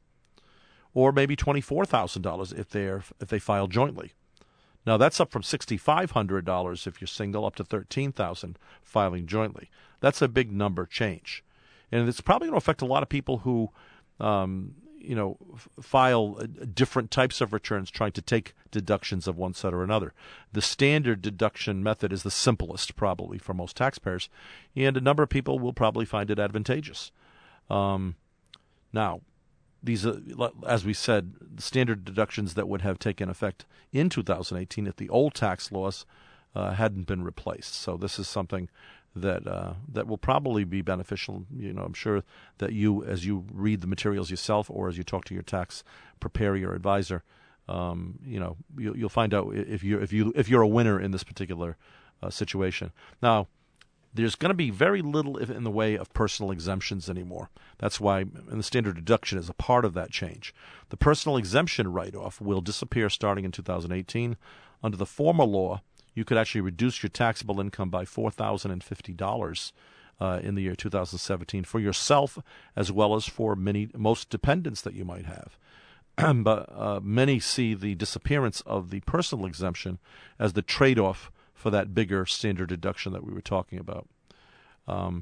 or maybe twenty-four thousand dollars if they're if they file jointly. Now, that's up from six thousand five hundred dollars if you're single, up to thirteen thousand dollars filing jointly. That's a big number change, and it's probably going to affect a lot of people who, um, you know, f- file uh, different types of returns, trying to take deductions of one set or another. The standard deduction method is the simplest, probably, for most taxpayers, and a number of people will probably find it advantageous. Um, now, these, uh, as we said, the standard deductions that would have taken effect in two thousand eighteen if the old tax laws uh, hadn't been replaced. So this is something that uh, that will probably be beneficial. You know, I'm sure that you, as you read the materials yourself, or as you talk to your tax preparer, your advisor, um, you know, you, you'll find out if you if you if you're a winner in this particular uh, situation. Now, there's going to be very little in the way of personal exemptions anymore. That's why, and the standard deduction is a part of that change. The personal exemption write-off will disappear starting in two thousand eighteen. Under the former law, you could actually reduce your taxable income by four thousand fifty dollars uh, in the year two thousand seventeen for yourself as well as for many most dependents that you might have. But uh, many see the disappearance of the personal exemption as the trade-off for that bigger standard deduction that we were talking about. Um,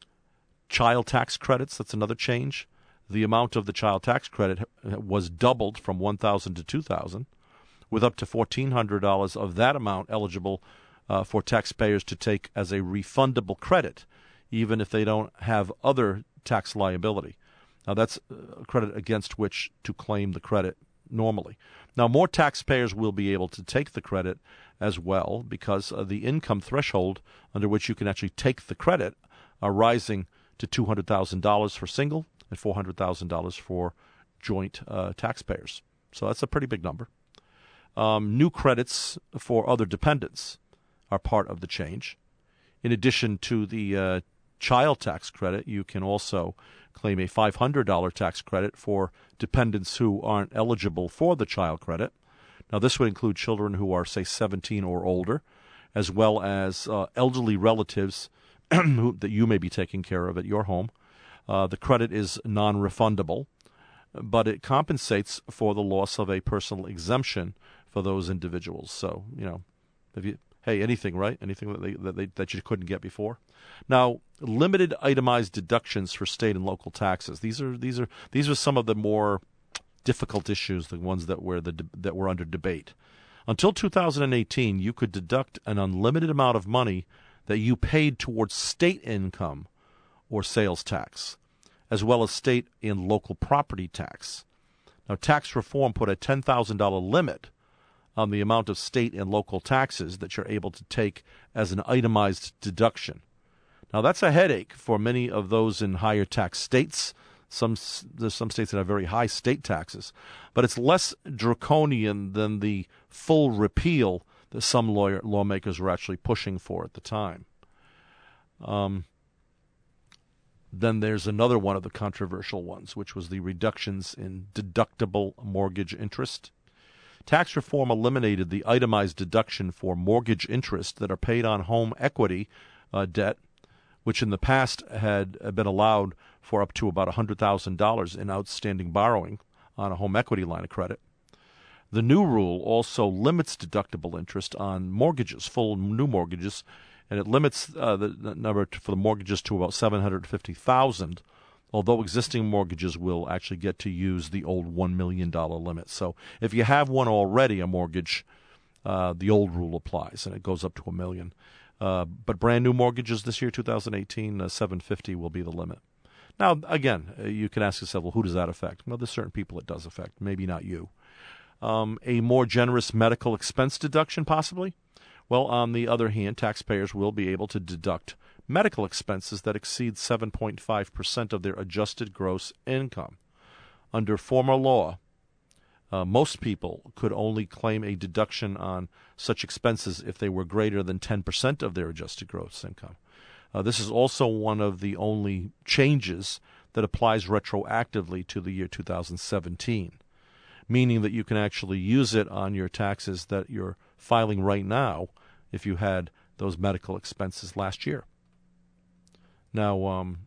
child tax credits, that's another change. The amount of the child tax credit was doubled from one thousand dollars to two thousand dollars, with up to fourteen hundred dollars of that amount eligible uh, for taxpayers to take as a refundable credit, even if they don't have other tax liability. Now, that's a credit against which to claim the credit normally. Now, more taxpayers will be able to take the credit as well because uh, the income threshold under which you can actually take the credit are rising to two hundred thousand dollars for single and four hundred thousand dollars for joint uh, taxpayers. So that's a pretty big number. Um, new credits for other dependents are part of the change. In addition to the uh, child tax credit, you can also claim a five hundred dollars tax credit for dependents who aren't eligible for the child credit. Now, this would include children who are, say, seventeen or older, as well as uh, elderly relatives who, that you may be taking care of at your home. Uh, the credit is non-refundable, but it compensates for the loss of a personal exemption for those individuals. So, you know, if you hey, anything, right? Anything that they, that they that you couldn't get before. Now, limited itemized deductions for state and local taxes. These are these are these are some of the more difficult issues, the ones that were the that were under debate. Until two thousand eighteen, you could deduct an unlimited amount of money that you paid towards state income or sales tax, as well as state and local property tax. Now, tax reform put a ten thousand dollars limit on the amount of state and local taxes that you're able to take as an itemized deduction. Now, that's a headache for many of those in higher tax states. Some There's some states that have very high state taxes, but it's less draconian than the full repeal that some lawyer, lawmakers were actually pushing for at the time. Um, then there's another one of the controversial ones, which was the reductions in deductible mortgage interest. Tax reform eliminated the itemized deduction for mortgage interest that are paid on home equity uh, debt, which in the past had been allowed for up to about one hundred thousand dollars in outstanding borrowing on a home equity line of credit. The new rule also limits deductible interest on mortgages, full new mortgages, and it limits uh, the, the number to, for the mortgages to about seven hundred fifty thousand dollars, although existing mortgages will actually get to use the old one million dollars limit. So if you have one already, a mortgage, uh, the old rule applies, and it goes up to a million. Uh, but brand new mortgages this year, two thousand eighteen, uh, seven hundred fifty will be the limit. Now, again, uh, you can ask yourself, well, who does that affect? Well, there's certain people it does affect, maybe not you. Um, a more generous medical expense deduction, possibly? Well, on the other hand, taxpayers will be able to deduct medical expenses that exceed seven point five percent of their adjusted gross income. Under former law, uh, most people could only claim a deduction on such expenses if they were greater than ten percent of their adjusted gross income. Uh, this is also one of the only changes that applies retroactively to the year two thousand seventeen, meaning that you can actually use it on your taxes that you're filing right now if you had those medical expenses last year. Now, um,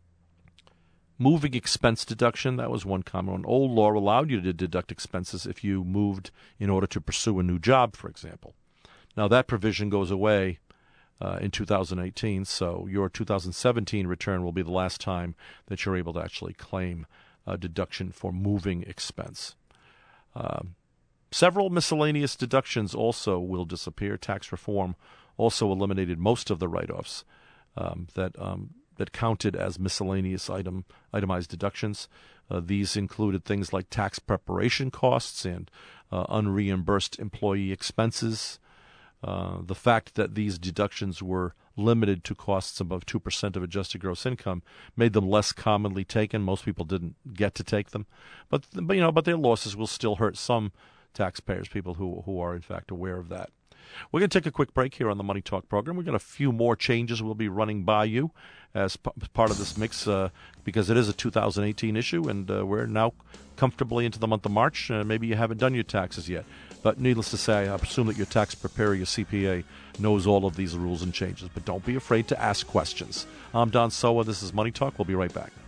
moving expense deduction, that was one common one. Old law allowed you to deduct expenses if you moved in order to pursue a new job, for example. Now, that provision goes away uh, in two thousand eighteen, so your two thousand seventeen return will be the last time that you're able to actually claim a deduction for moving expense. Uh, several miscellaneous deductions also will disappear. Tax reform also eliminated most of the write-offs um, that um, that counted as miscellaneous item itemized deductions. Uh, these included things like tax preparation costs and uh, unreimbursed employee expenses. Uh, the fact that these deductions were limited to costs above two percent of adjusted gross income made them less commonly taken. Most people didn't get to take them, but, but you know, but their losses will still hurt some taxpayers, people who who are in fact aware of that. We're going to take a quick break here on the Money Talk program. We've got a few more changes we'll be running by you as p- part of this mix uh, because it is a two thousand eighteen issue, and uh, we're now comfortably into the month of March. Uh, maybe you haven't done your taxes yet. But needless to say, I assume that your tax preparer, your C P A, knows all of these rules and changes. But don't be afraid to ask questions. I'm Don Sowa. This is Money Talk. We'll be right back.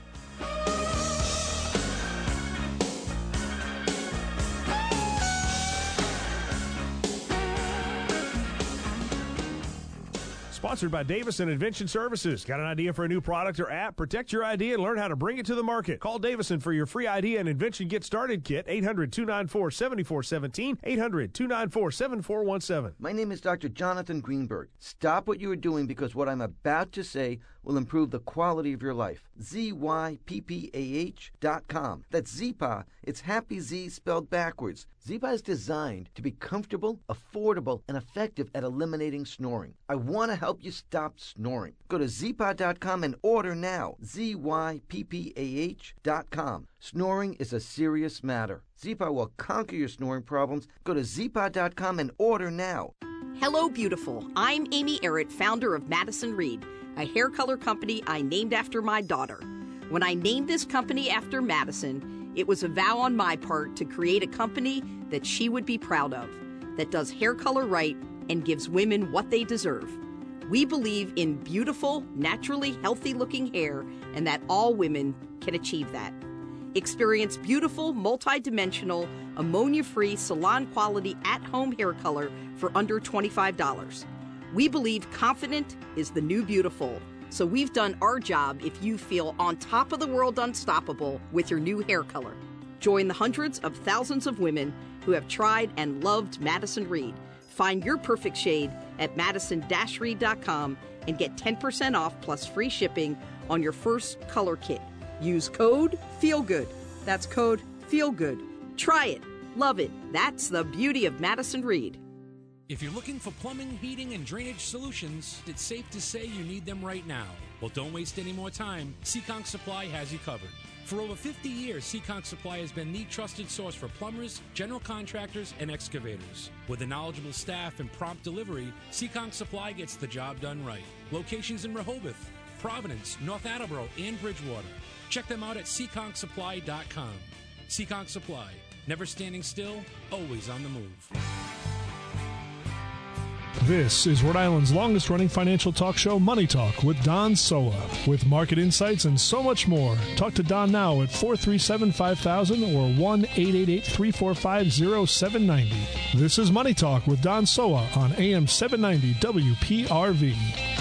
Sponsored by Davison Invention Services. Got an idea for a new product or app? Protect your idea and learn how to bring it to the market. Call Davison for your free idea and invention get started kit. eight hundred, two nine four, seven four one seven. eight hundred, two nine four, seven four one seven. My name is Doctor Jonathan Greenberg. Stop what you are doing because what I'm about to say will improve the quality of your life. Z Y P P A H dot com. That's Z-P-A. It's Happy Z spelled backwards. Z-P-A is designed to be comfortable, affordable, and effective at eliminating snoring. I want to help you stop snoring. Go to Z P A dot com and order now. Z Y P P A H dot com. Snoring is a serious matter. Z-P-A will conquer your snoring problems. Go to Z P A dot com and order now. Hello, beautiful. I'm Amy Errett, founder of Madison Reed, a hair color company I named after my daughter. When I named this company after Madison, it was a vow on my part to create a company that she would be proud of, that does hair color right and gives women what they deserve. We believe in beautiful, naturally healthy-looking hair and that all women can achieve that. Experience beautiful, multi-dimensional, ammonia-free, salon-quality, at-home hair color for under twenty-five dollars. We believe confident is the new beautiful, so we've done our job if you feel on top of the world unstoppable with your new hair color. Join the hundreds of thousands of women who have tried and loved Madison Reed. Find your perfect shade at madison dash reed dot com and get ten percent off plus free shipping on your first color kit. Use code FEELGOOD. That's code FEELGOOD. Try it. Love it. That's the beauty of Madison Reed. If you're looking for plumbing, heating, and drainage solutions, it's safe to say you need them right now. Well, don't waste any more time. Seekonk Supply has you covered. For over fifty years, Seekonk Supply has been the trusted source for plumbers, general contractors, and excavators. With a knowledgeable staff and prompt delivery, Seekonk Supply gets the job done right. Locations in Rehoboth, Providence, North Attleboro, and Bridgewater. Check them out at seekonk supply dot com. Seekonk Supply. Never standing still, always on the move. This is Rhode Island's longest-running financial talk show, Money Talk, with Don Sowa. With market insights and so much more. Talk to Don now at four three seven, five thousand or one eight eight eight, three four five, zero seven nine zero. This is Money Talk with Don Sowa on A M seven ninety W P R V.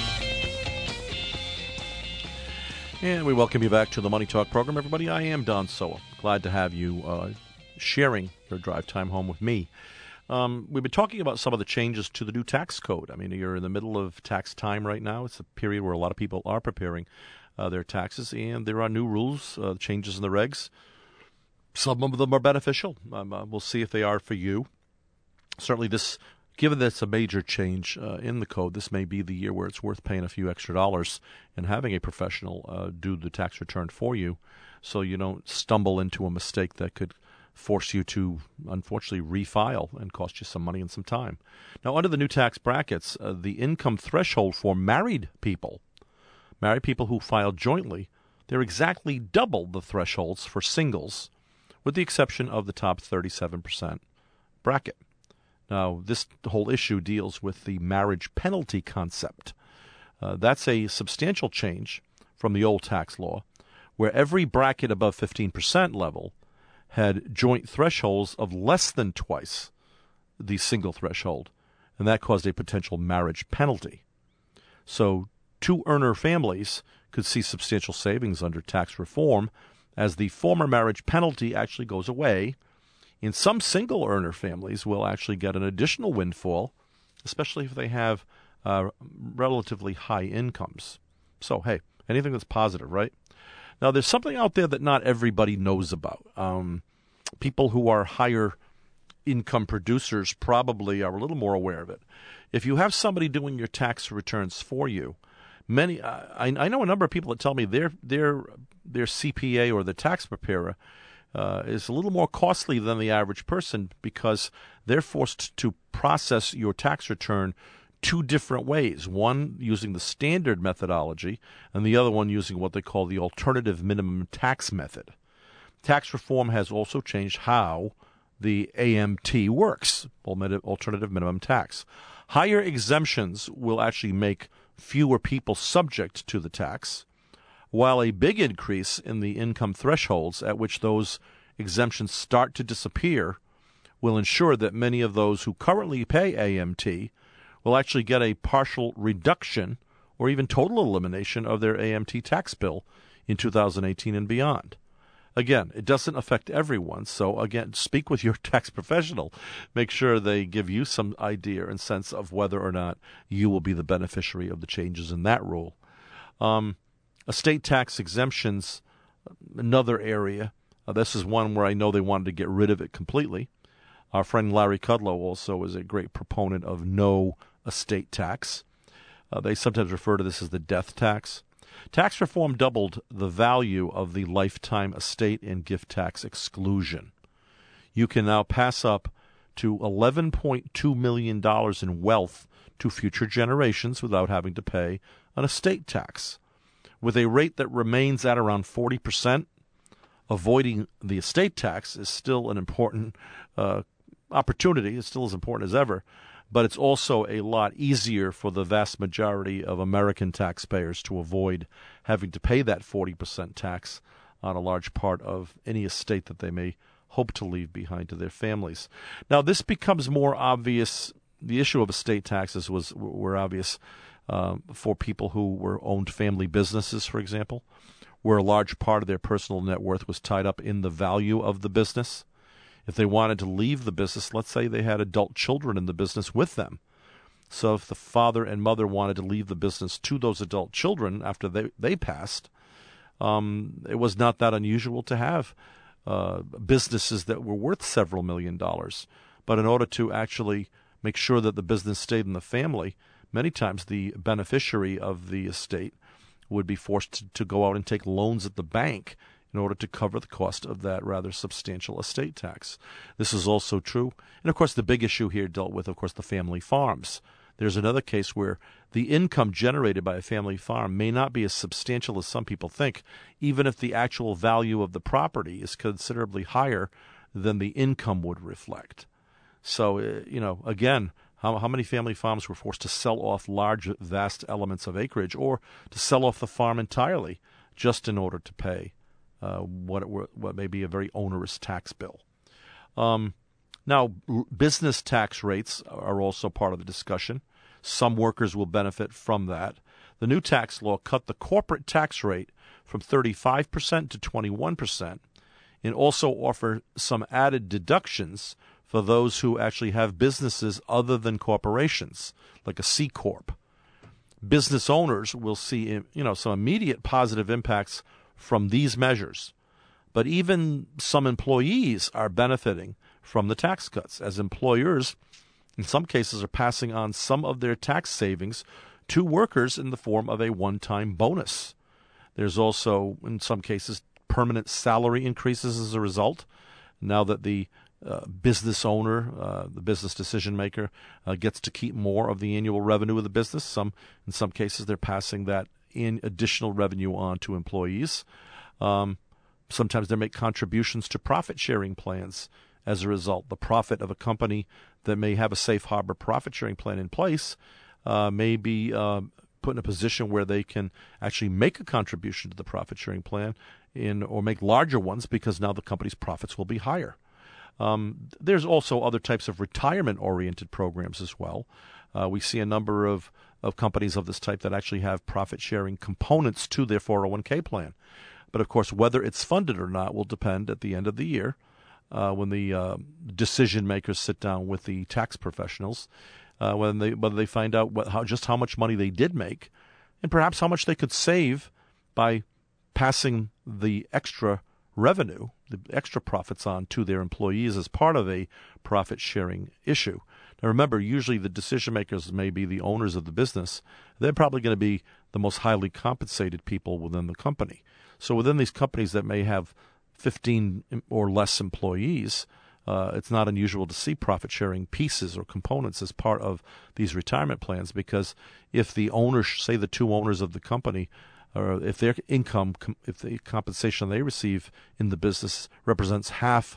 And we welcome you back to the Money Talk program, everybody. I am Don Sowa. Glad to have you uh, sharing your drive time home with me. Um, we've been talking about some of the changes to the new tax code. I mean, you're in the middle of tax time right now. It's a period where a lot of people are preparing uh, their taxes, and there are new rules, uh, changes in the regs. Some of them are beneficial. Um, uh, we'll see if they are for you. Certainly this, given that it's a major change uh, in the code, this may be the year where it's worth paying a few extra dollars and having a professional uh, do the tax return for you so you don't stumble into a mistake that could force you to, unfortunately, refile and cost you some money and some time. Now, under the new tax brackets, uh, the income threshold for married people, married people who file jointly, they're exactly double the thresholds for singles, with the exception of the top thirty-seven percent bracket. Now, this whole issue deals with the marriage penalty concept. Uh, that's a substantial change from the old tax law, where every bracket above fifteen percent level had joint thresholds of less than twice the single threshold, and that caused a potential marriage penalty. So two-earner families could see substantial savings under tax reform as the former marriage penalty actually goes away. In some single-earner families will actually get an additional windfall, especially if they have uh, relatively high incomes. So, hey, anything that's positive, right? Now, there's something out there that not everybody knows about. Um, people who are higher income producers probably are a little more aware of it. If you have somebody doing your tax returns for you, many uh, I, I know a number of people that tell me their their their C P A or the tax preparer uh, is a little more costly than the average person because they're forced to process your tax return two different ways, one using the standard methodology and the other one using what they call the alternative minimum tax method. Tax reform has also changed how the A M T works, alternative minimum tax. Higher exemptions will actually make fewer people subject to the tax, while a big increase in the income thresholds at which those exemptions start to disappear will ensure that many of those who currently pay A M T will actually get a partial reduction or even total elimination of their A M T tax bill in two thousand eighteen and beyond. Again, it doesn't affect everyone, so again, speak with your tax professional. Make sure they give you some idea and sense of whether or not you will be the beneficiary of the changes in that rule. Um, estate tax exemptions, another area. Uh, this is one where I know they wanted to get rid of it completely. Our friend Larry Kudlow also is a great proponent of no estate tax. Uh, they sometimes refer to this as the death tax. Tax reform doubled the value of the lifetime estate and gift tax exclusion. You can now pass up to eleven point two million dollars in wealth to future generations without having to pay an estate tax. With a rate that remains at around forty percent, avoiding the estate tax is still an important uh, opportunity. It's still as important as ever. But it's also a lot easier for the vast majority of American taxpayers to avoid having to pay that forty percent tax on a large part of any estate that they may hope to leave behind to their families. Now, this becomes more obvious. The issue of estate taxes was were obvious um, for people who were owned family businesses, for example, where a large part of their personal net worth was tied up in the value of the business. If they wanted to leave the business, let's say they had adult children in the business with them. So if the father and mother wanted to leave the business to those adult children after they, they passed, um, it was not that unusual to have uh, businesses that were worth several million dollars. But in order to actually make sure that the business stayed in the family, many times the beneficiary of the estate would be forced to, to go out and take loans at the bank in order to cover the cost of that rather substantial estate tax. This is also true. And, of course, the big issue here dealt with, of course, the family farms. There's another case where the income generated by a family farm may not be as substantial as some people think, even if the actual value of the property is considerably higher than the income would reflect. So, uh, you know, again, how, how many family farms were forced to sell off large, vast elements of acreage or to sell off the farm entirely just in order to pay Uh, what it were, what may be a very onerous tax bill. Um, now, r- business tax rates are also part of the discussion. Some workers will benefit from that. The new tax law cut the corporate tax rate from thirty-five percent to twenty-one percent and also offer some added deductions for those who actually have businesses other than corporations, like a C Corp. Business owners will see, you know, some immediate positive impacts from these measures. But even some employees are benefiting from the tax cuts, as employers, in some cases, are passing on some of their tax savings to workers in the form of a one-time bonus. There's also, in some cases, permanent salary increases as a result, now that the uh, business owner, uh, the business decision maker, uh, gets to keep more of the annual revenue of the business. Some, in some cases, they're passing that in additional revenue on to employees. Um, sometimes they make contributions to profit-sharing plans as a result. The profit of a company that may have a safe harbor profit-sharing plan in place uh, may be uh, put in a position where they can actually make a contribution to the profit-sharing plan in, or make larger ones because now the company's profits will be higher. Um, there's also other types of retirement-oriented programs as well. Uh, we see a number of of companies of this type that actually have profit-sharing components to their four oh one k plan. But, of course, whether it's funded or not will depend at the end of the year uh, when the uh, decision-makers sit down with the tax professionals, uh, when they, whether they find out what, how, just how much money they did make and perhaps how much they could save by passing the extra revenue, the extra profits on to their employees as part of a profit-sharing issue. Now, remember, usually the decision makers may be the owners of the business. They're probably going to be the most highly compensated people within the company. So within these companies that may have fifteen or less employees, uh, it's not unusual to see profit-sharing pieces or components as part of these retirement plans, because if the owners, say the two owners of the company, or if their income, if the compensation they receive in the business represents half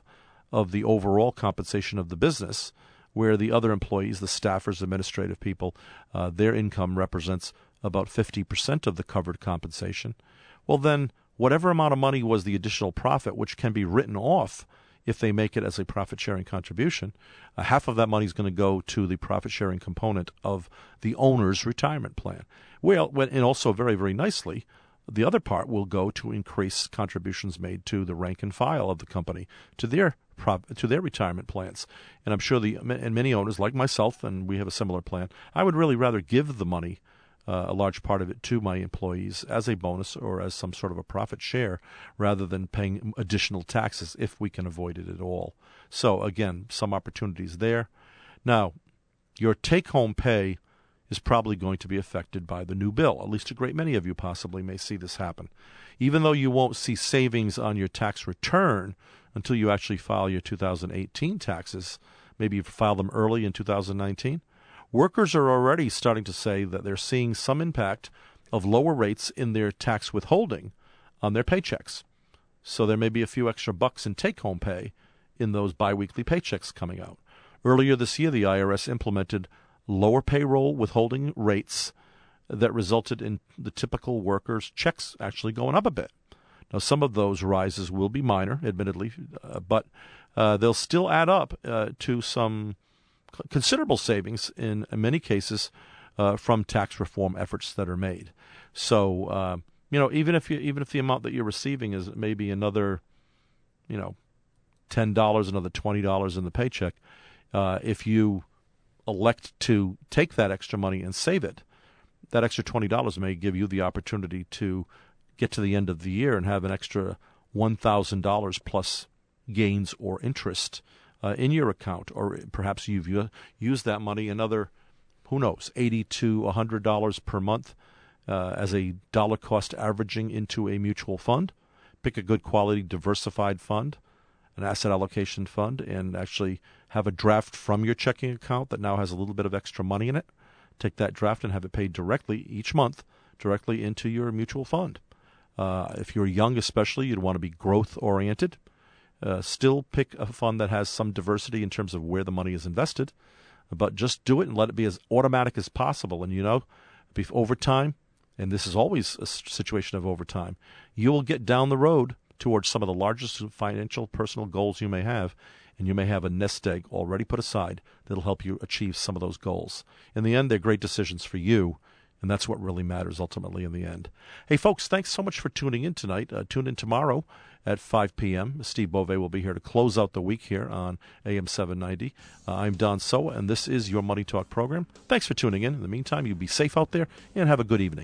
of the overall compensation of the business, where the other employees, the staffers, administrative people, uh, their income represents about fifty percent of the covered compensation. Well, then whatever amount of money was the additional profit, which can be written off if they make it as a profit-sharing contribution, uh, half of that money is going to go to the profit-sharing component of the owner's retirement plan. Well, when, and also very, very nicely, the other part will go to increase contributions made to the rank and file of the company, to their to their retirement plans. And I'm sure the and many owners, like myself, and we have a similar plan, I would really rather give the money, uh, a large part of it, to my employees as a bonus or as some sort of a profit share, rather than paying additional taxes if we can avoid it at all. So again, some opportunities there. Now, your take-home pay is probably going to be affected by the new bill. At least a great many of you possibly may see this happen. Even though you won't see savings on your tax return until you actually file your two thousand eighteen taxes, maybe you file them early in two thousand nineteen, workers are already starting to say that they're seeing some impact of lower rates in their tax withholding on their paychecks. So there may be a few extra bucks in take-home pay in those biweekly paychecks coming out. Earlier this year, the I R S implemented lower payroll withholding rates that resulted in the typical workers' checks actually going up a bit. Now, some of those rises will be minor, admittedly, uh, but uh, they'll still add up uh, to some considerable savings in, in many cases uh, from tax reform efforts that are made. So, uh, you know, even if you, even if the amount that you're receiving is maybe another, you know, ten dollars, another twenty dollars in the paycheck, uh, if you elect to take that extra money and save it, that extra twenty dollars may give you the opportunity to get to the end of the year and have an extra one thousand dollars plus gains or interest uh, in your account. Or perhaps you've u- used that money another, who knows, eighty to one hundred dollars per month uh, as a dollar cost averaging into a mutual fund. Pick a good quality diversified fund, an asset allocation fund, and actually have a draft from your checking account that now has a little bit of extra money in it. Take that draft and have it paid directly each month, directly into your mutual fund. Uh, if you're young especially, you'd want to be growth-oriented. Uh, still pick a fund that has some diversity in terms of where the money is invested, but just do it and let it be as automatic as possible. And, you know, over time, and this is always a situation of overtime, you will get down the road towards some of the largest financial personal goals you may have, and you may have a nest egg already put aside that'll help you achieve some of those goals. In the end, they're great decisions for you, and that's what really matters ultimately in the end. Hey, folks, thanks so much for tuning in tonight. Uh, tune in tomorrow at five p.m. Steve Beauvais will be here to close out the week here on A M seven ninety. Uh, I'm Don Soa, and this is your Money Talk program. Thanks for tuning in. In the meantime, you be safe out there, and have a good evening.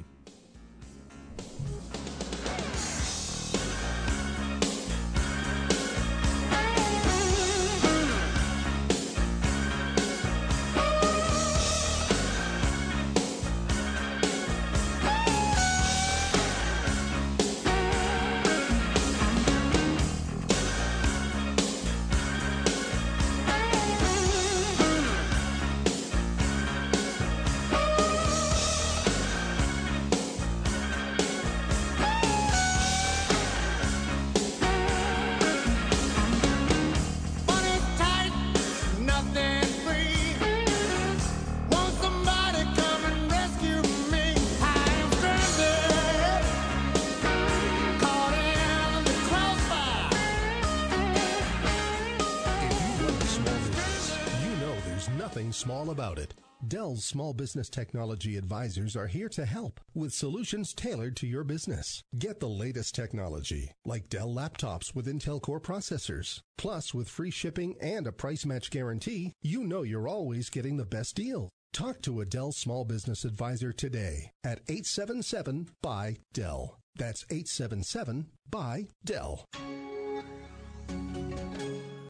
Small about it. Dell's Small Business Technology Advisors are here to help with solutions tailored to your business. Get the latest technology, like Dell laptops with Intel Core processors. Plus, with free shipping and a price match guarantee, you know you're always getting the best deal. Talk to a Dell Small Business Advisor today at eight seven seven, B U Y, D E L L. That's eight seven seven, B U Y, D E L L.